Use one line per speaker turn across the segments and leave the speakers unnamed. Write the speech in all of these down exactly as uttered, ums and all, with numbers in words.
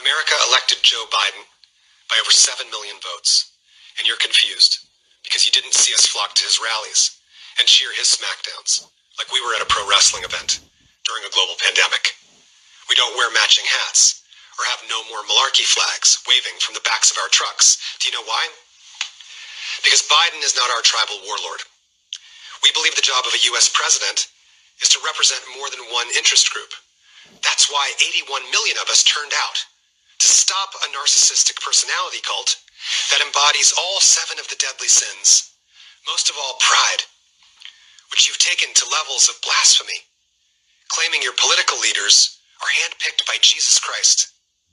America elected Joe Biden by over seven million votes, and you're confused because you didn't see us flock to his rallies and cheer his smackdowns like we were at a pro wrestling event during a global pandemic. We don't wear matching hats or have no more malarkey flags waving from the backs of our trucks. Do you know why? Because Biden is not our tribal warlord. We believe the job of a U S president is to represent more than one interest group. That's why eighty-one million of us turned out to stop a narcissistic personality cult that embodies all seven of the deadly sins, most of all pride, which you've taken to levels of blasphemy, claiming your political leaders are handpicked by Jesus Christ.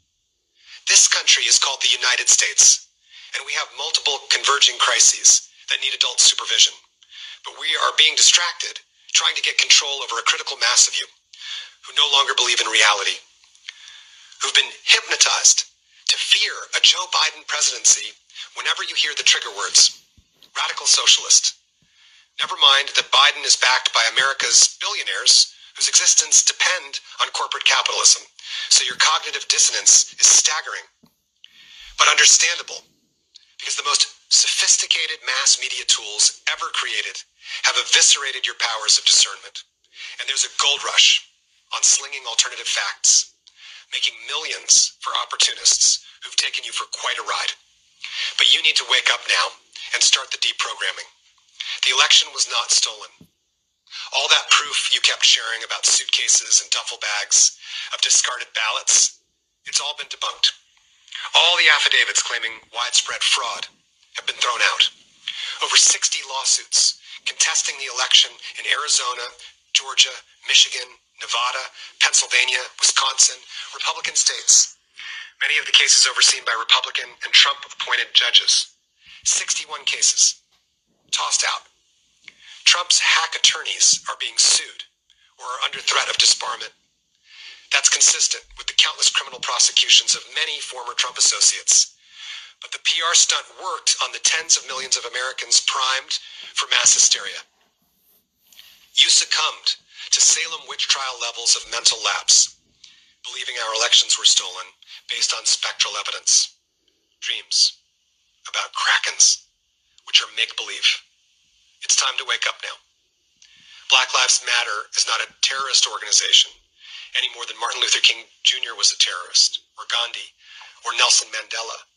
This country is called the United States, and we have multiple converging crises that need adult supervision. But we are being distracted, trying to get control over a critical mass of you who no longer believe in reality, who've been hypnotized to fear a Joe Biden presidency whenever you hear the trigger words, radical socialist. Never mind that Biden is backed by America's billionaires whose existence depend on corporate capitalism, so your cognitive dissonance is staggering, but understandable, because the most sophisticated mass media tools ever created have eviscerated your powers of discernment. And there's a gold rush on slinging alternative facts, making millions for opportunists who've taken you for quite a ride. But you need to wake up now and start the deprogramming. The election was not stolen. All that proof you kept sharing about suitcases and duffel bags of discarded ballots, it's all been debunked. All the affidavits claiming widespread fraud have been thrown out. Over sixty lawsuits contesting the election in Arizona, Georgia, Michigan, Nevada, Pennsylvania, Wisconsin, Republican states. Many of the cases overseen by Republican and Trump-appointed judges. sixty-one cases tossed out. Trump's hack attorneys are being sued or are under threat of disbarment. That's consistent with the countless criminal prosecutions of many former Trump associates. But the P R stunt worked on the tens of millions of Americans primed for mass hysteria. You succumbed to Salem witch trial levels of mental lapse, believing our elections were stolen based on spectral evidence. Dreams about krakens, which are make-believe. It's time to wake up now. Black Lives Matter is not a terrorist organization any more than Martin Luther King Junior was a terrorist, or Gandhi, or Nelson Mandela.